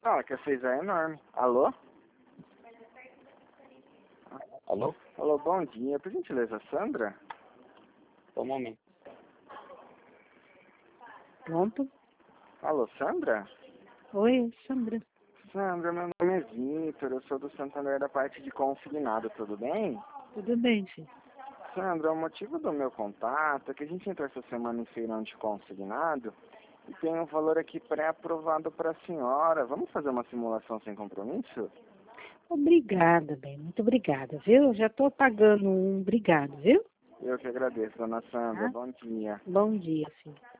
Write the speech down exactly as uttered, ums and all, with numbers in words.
Não, é que a seis é enorme. Alô? Alô? Alô, bom dia. Por gentileza, Sandra? Só um momento. Pronto. Alô, Sandra? Oi, Sandra. Sandra, meu nome é Vitor, eu sou do Santander da parte de consignado, tudo bem? Tudo bem, filho? Sandra, o motivo do meu contato é que a gente entrou essa semana em feirão de consignado e tem um valor aqui pré-aprovado para a senhora. Vamos fazer uma simulação sem compromisso? Obrigada, bem. Muito obrigada, viu? Já estou pagando um. Obrigado, viu? Eu que agradeço, dona Sandra. Tá? Bom dia. Bom dia, filho.